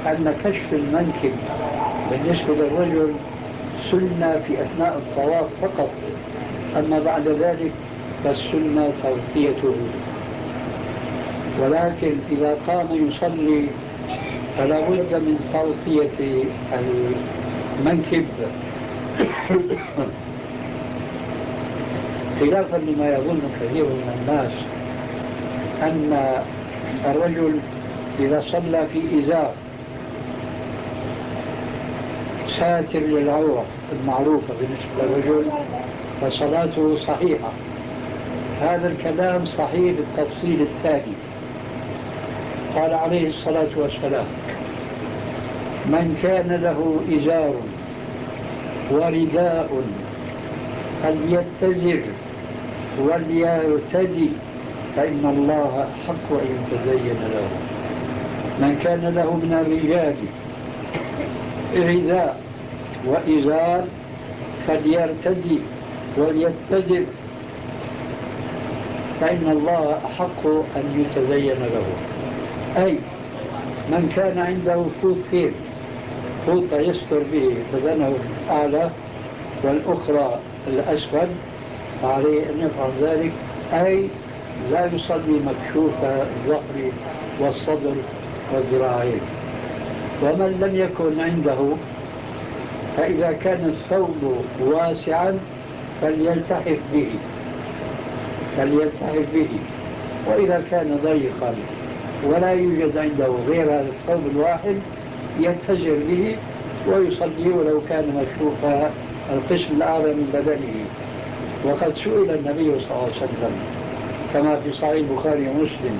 أن كشف المنكب بالنسبة للرجل سنة في أثناء الطواف فقط، أما بعد ذلك فالسنة تغطيته. ولكن إذا قام يصلي فلا بد من تغطية المنكب خلافا لما يظن كثير من الناس أن الرجل إذا صلى في إزار ساتر للعورة المعروفة بالنسبة للرجل فصلاته صحيحة. هذا الكلام صحيح بالتفصيل التالي: قال عليه الصلاة والسلام: من كان له إزار ورداء فليتزر وليرتدي فإن الله أحق أن يتزين له. من كان له من الرجال رداء وإزار فليرتدي وليتزر فإن الله أحق أن يتزين له. أي من كان عنده فوطين، فوطة يستر به بدنه الأعلى والأخرى الأسفل، فعليه أن يفعل ذلك، أي لا يصلي مكشوف الظهر والصدر والذراعين. ومن لم يكن عنده فإذا كان الثوب واسعا فليلتحف به، وإذا كان ضيقا ولا يوجد عنده غير هذا الثوب الواحد يتزر به ويصلي ولو كان مكشوف القسم الأعلى من بدنه. وقد سئل النبي صلى الله عليه وسلم كما في صحيح البخاري ومسلم: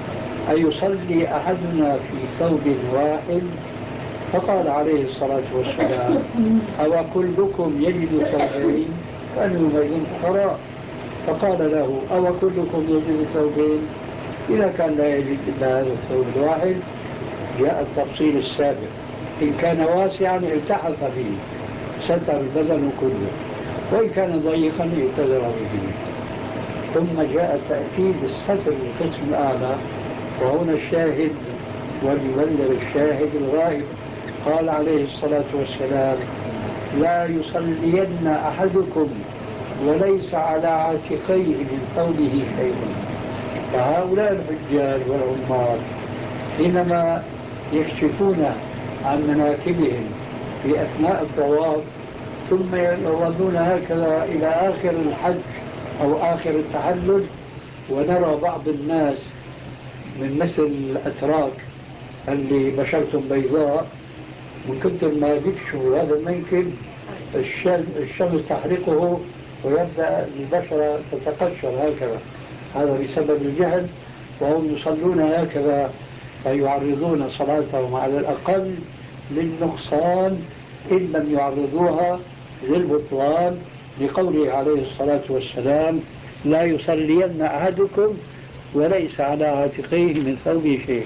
أيصلي أحدنا في ثوب واحد؟ فقال عليه الصلاة والسلام: أو كلكم يجد ثوبين؟ كانوا يومئذ فقراء. فقال له: أو كلكم يجد ثوبين؟ إذا كان لا يجد إلا هذا الثوب الواحد جاء التفصيل السابق: إن كان واسعا التحف به ستر البدن كله، وإن كان ضيقا اعتذر به. ثم جاء تأكيد الستر للقسم الأعلى، وهنا الشاهد وليبلغ الشاهد الغائب. قال عليه الصلاة والسلام: لا يصلين أحدكم وليس على عاتقيه من ثوبه شيء. فهؤلاء الحجاج والعمار حينما يكشفون عن مناكبهم في أثناء الطواف ثم يظلون هكذا إلى آخر الحج أو آخر التحلل، ونرى بعض الناس من مثل الأتراك اللي بشرتهم بيضاء من كثر ما بيكشفوا هذا المنكب الشمس تحرقه ويبدأ البشرة تتقشر هكذا، هذا بسبب الجهل، وهم يصلون هكذا فيعرضون صلاتهم على الأقل للنقصان إن لم يعرضوها للبطلان، لقوله عليه الصلاة والسلام: لا يصلين أحدكم وليس على عاتقيه من ثوبه شيء.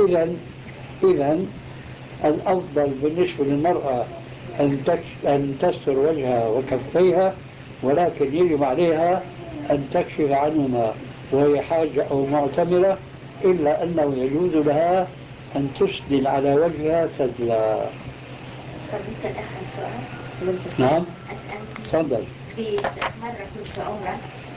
إذن الأفضل بالنسبة للمرأة أن تستر وجهها وكفيها، ولكن يجب عليها أن تكشف عنهما وهي حاجة أو معتمرة، إلا أنه يجوز لها أن تسدل على وجهها سدلا. ممكن أسأل سؤال؟ نعم تفضل. في مرة كنت عمرة